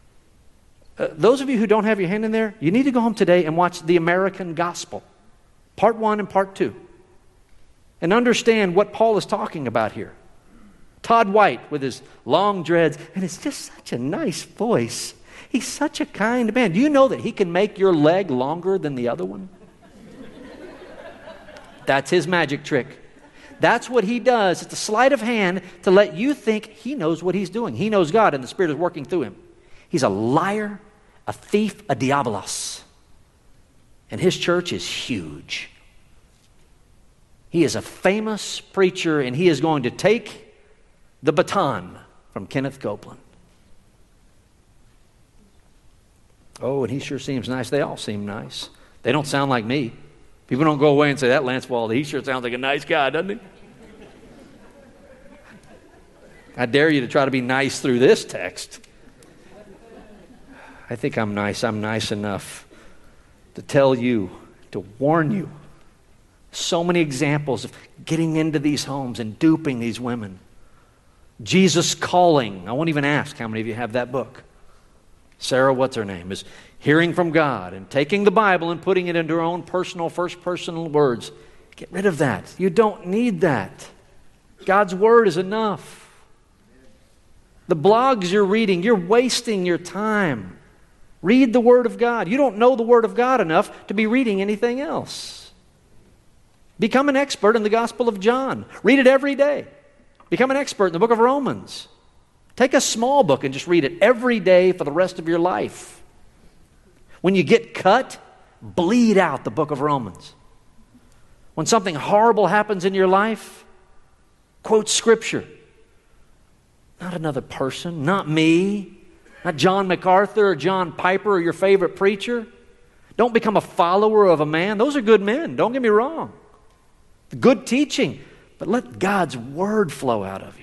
Those of you who don't have your hand in there, you need to go home today and watch The American Gospel, Part 1 and Part 2, and understand what Paul is talking about here. Todd White with his long dreads, and it's just such a nice voice. He's such a kind man. Do you know that he can make your leg longer than the other one? That's his magic trick. That's what he does. It's a sleight of hand to let you think he knows what he's doing. He knows God and the Spirit is working through him. He's a liar, a thief, a diabolos. And his church is huge. He is a famous preacher, and he is going to take the baton from Kenneth Copeland. Oh, and he sure seems nice. They all seem nice. They don't sound like me. People don't go away and say, "That Lance Waldy, he sure sounds like a nice guy, doesn't he?" I dare you to try to be nice through this text. I think I'm nice. I'm nice enough to tell you, to warn you. So many examples of getting into these homes and duping these women. Jesus Calling. I won't even ask how many of you have that book. Sarah, what's her name, is hearing from God and taking the Bible and putting it into her own personal, first-person words. Get rid of that. You don't need that. God's Word is enough. The blogs you're reading, you're wasting your time. Read the Word of God. You don't know the Word of God enough to be reading anything else. Become an expert in the Gospel of John. Read it every day. Become an expert in the book of Romans. Take a small book and just read it every day for the rest of your life. When you get cut, bleed out the book of Romans. When something horrible happens in your life, quote Scripture. Not another person, not me, not John MacArthur or John Piper or your favorite preacher. Don't become a follower of a man. Those are good men, don't get me wrong. Good teaching, but let God's Word flow out of you.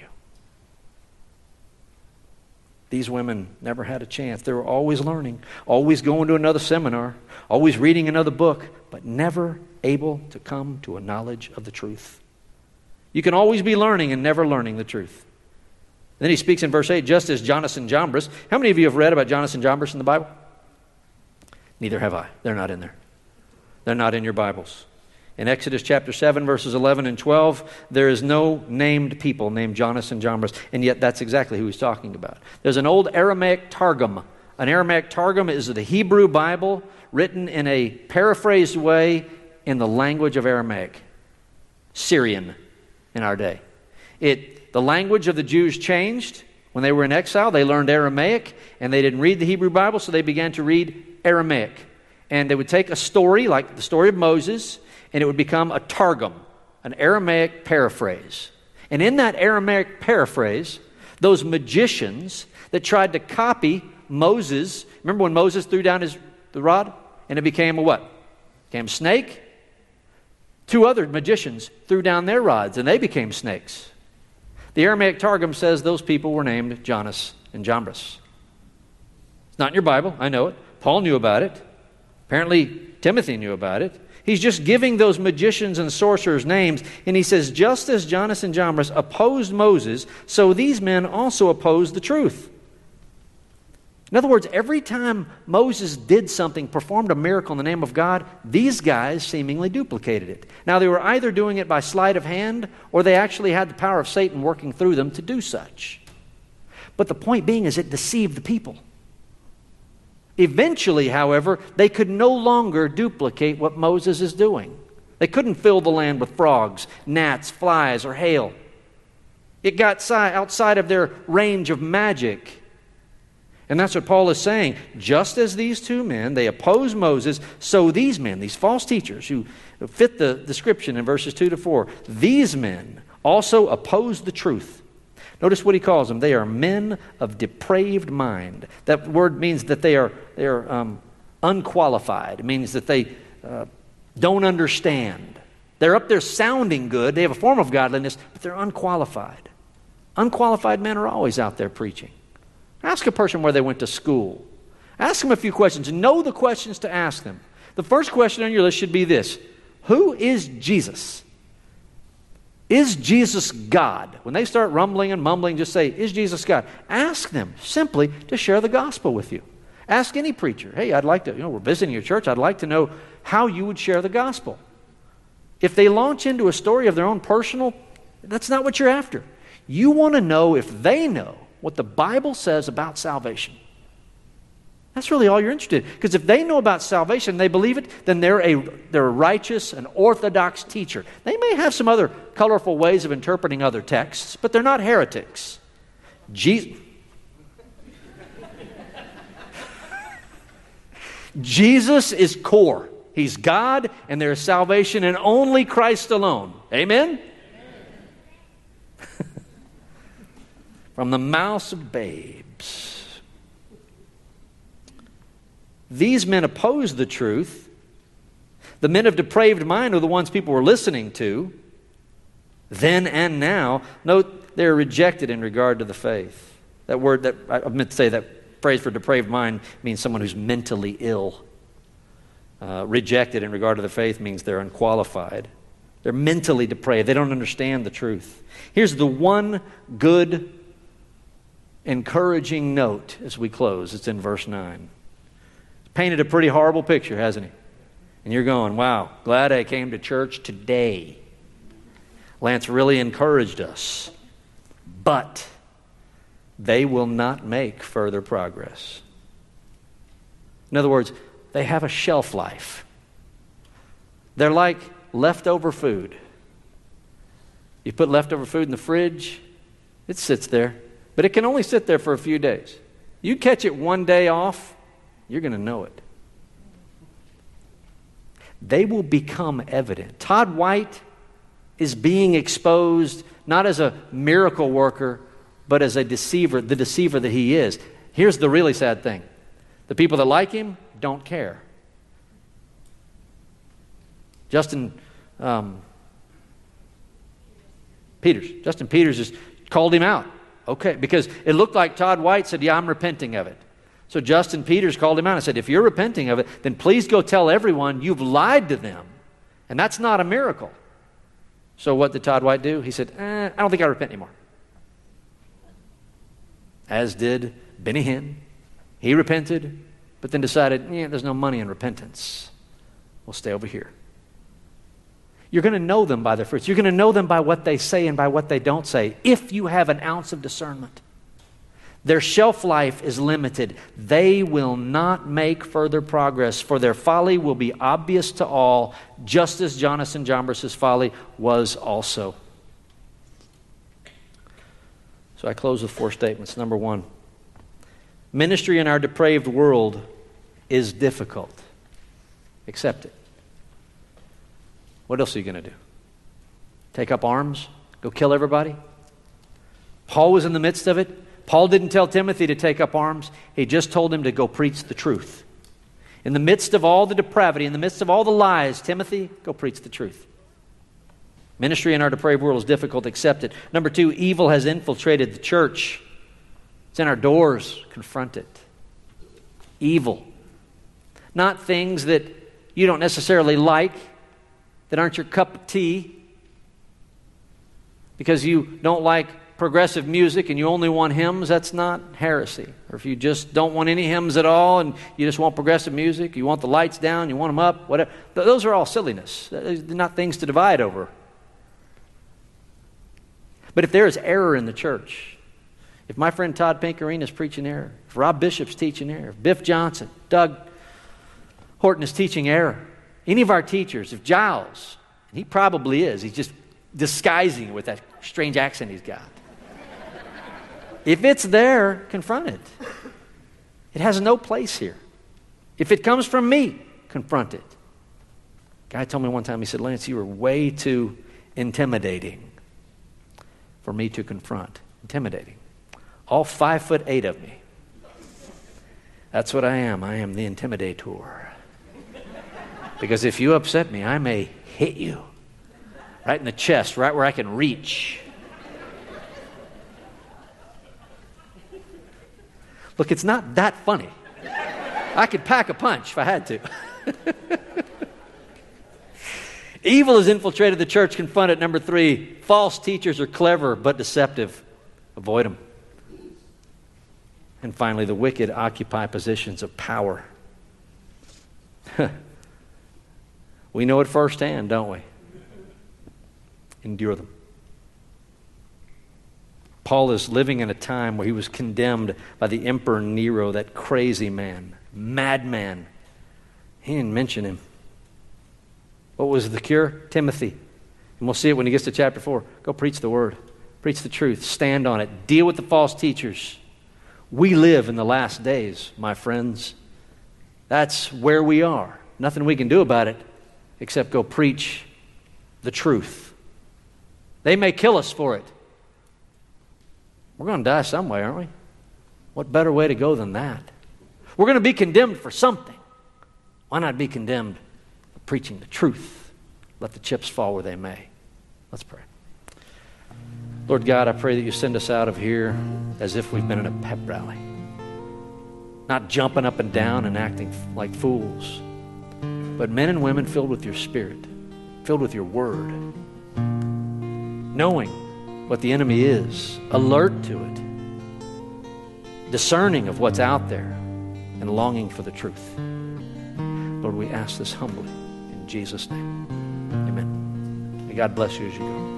These women never had a chance. They were always learning, always going to another seminar, always reading another book, but never able to come to a knowledge of the truth. You can always be learning and never learning the truth. Then he speaks in verse 8, just as Jannes and Jambres. How many of you have read about Jannes and Jambres in the Bible? Neither have I. They're not in there. They're not in your Bibles. In Exodus chapter 7, verses 11 and 12, there is no named people named Jannes and Jambres, and yet that's exactly who he's talking about. There's an old Aramaic Targum. An Aramaic Targum is the Hebrew Bible written in a paraphrased way in the language of Aramaic, Syrian in our day. The language of the Jews changed when they were in exile. They learned Aramaic, and they didn't read the Hebrew Bible, so they began to read Aramaic. And they would take a story, like the story of Moses, and it would become a Targum, an Aramaic paraphrase. And in that Aramaic paraphrase, those magicians that tried to copy Moses, remember when Moses threw down the rod and it became a what? It became a snake? Two other magicians threw down their rods and they became snakes. The Aramaic Targum says those people were named Jannes and Jambres. It's not in your Bible, I know it. Paul knew about it. Apparently Timothy knew about it. He's just giving those magicians and sorcerers names, and he says, just as Jannes and Jambres opposed Moses, so these men also opposed the truth. In other words, every time Moses did something, performed a miracle in the name of God, these guys seemingly duplicated it. Now, they were either doing it by sleight of hand, or they actually had the power of Satan working through them to do such. But the point being is it deceived the people. Eventually, however, they could no longer duplicate what Moses is doing. They couldn't fill the land with frogs, gnats, flies, or hail. It got outside of their range of magic. And that's what Paul is saying. Just as these two men, they oppose Moses, so these men, these false teachers who fit the description in verses 2 to 4, these men also oppose the truth. Notice what he calls them. They are men of depraved mind. That word means that they are unqualified. It means that they don't understand. They're up there sounding good. They have a form of godliness, but they're unqualified. Unqualified men are always out there preaching. Ask a person where they went to school. Ask them a few questions. Know the questions to ask them. The first question on your list should be this: who is Jesus? Is Jesus God? When they start rumbling and mumbling, just say, is Jesus God? Ask them simply to share the gospel with you. Ask any preacher, hey, I'd like to, we're visiting your church, I'd like to know how you would share the gospel. If they launch into a story of their own personal, that's not what you're after. You want to know if they know what the Bible says about salvation. That's really all you're interested in. Because if they know about salvation, they believe it, then they're a righteous and orthodox teacher. They may have some other colorful ways of interpreting other texts, but they're not heretics. Jesus is core. He's God, and there is salvation in only Christ alone. Amen? From the mouths of babes. These men oppose the truth. The men of depraved mind are the ones people were listening to then and now. Note, they're rejected in regard to the faith. That word, that I meant to say, that phrase for depraved mind means someone who's mentally ill. Rejected in regard to the faith means they're unqualified. They're mentally depraved. They don't understand the truth. Here's the one good, encouraging note as we close. It's in verse 9. Painted a pretty horrible picture, hasn't he? And you're going, wow, glad I came to church today. Lance really encouraged us. But they will not make further progress. In other words, they have a shelf life. They're like leftover food. You put leftover food in the fridge, it sits there. But it can only sit there for a few days. You catch it one day off, you're going to know it. They will become evident. Todd White is being exposed not as a miracle worker, but as a deceiver, the deceiver that he is. Here's the really sad thing. The people that like him don't care. Justin Peters just called him out. Okay, because it looked like Todd White said, yeah, I'm repenting of it. So Justin Peters called him out and said, if you're repenting of it, then please go tell everyone you've lied to them. And that's not a miracle. So what did Todd White do? He said, I don't think I repent anymore. As did Benny Hinn. He repented, but then decided, there's no money in repentance. We'll stay over here. You're going to know them by their fruits. You're going to know them by what they say and by what they don't say, if you have an ounce of discernment. Their shelf life is limited. They will not make further progress, for their folly will be obvious to all, just as Jannes and Jambres' folly was also. So I close with 4 statements. Number 1, ministry in our depraved world is difficult. Accept it. What else are you going to do? Take up arms? Go kill everybody? Paul was in the midst of it. Paul didn't tell Timothy to take up arms. He just told him to go preach the truth. In the midst of all the depravity, in the midst of all the lies, Timothy, go preach the truth. Ministry in our depraved world is difficult. Accept it. Number 2, evil has infiltrated the church. It's in our doors. Confront it. Evil. Not things that you don't necessarily like, that aren't your cup of tea, because you don't like progressive music and you only want hymns. That's not heresy. Or if you just don't want any hymns at all and you just want progressive music, you want the lights down, you want them up, whatever. Those are all silliness. They're not things to divide over. But if there is error in the church, if my friend Todd Pinkerine is preaching error, if Rob Bishop's teaching error, if Biff Johnson, Doug Horton is teaching error, any of our teachers, if Giles, and he probably is, he's just disguising it with that strange accent he's got. If it's there, confront it. It has no place here. If it comes from me, confront it. A guy told me one time, he said, Lance, you were way too intimidating for me to confront. Intimidating. All 5'8" of me. That's what I am. I am the intimidator. Because if you upset me, I may hit you right in the chest, right where I can reach. Look, it's not that funny. I could pack a punch if I had to. Evil has infiltrated the church. Confront it. Number 3, false teachers are clever but deceptive. Avoid them. And finally, the wicked occupy positions of power. We know it firsthand, don't we? Endure them. Paul is living in a time where he was condemned by the Emperor Nero, that crazy man, madman. He didn't mention him. What was the cure? Timothy. And we'll see it when he gets to chapter 4. Go preach the word. Preach the truth. Stand on it. Deal with the false teachers. We live in the last days, my friends. That's where we are. Nothing we can do about it except go preach the truth. They may kill us for it. We're going to die some way, aren't we? What better way to go than that? We're going to be condemned for something. Why not be condemned for preaching the truth? Let the chips fall where they may. Let's pray. Lord God, I pray that you send us out of here as if we've been in a pep rally. Not jumping up and down and acting like fools, but men and women filled with your Spirit, filled with your Word, knowing what the enemy is, alert to it, discerning of what's out there, and longing for the truth. Lord, we ask this humbly in Jesus' name. Amen. May God bless you as you go.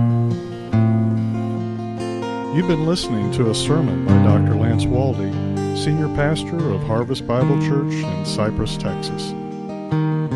You've been listening to a sermon by Dr. Lance Waldie, Senior Pastor of Harvest Bible Church in Cypress, Texas.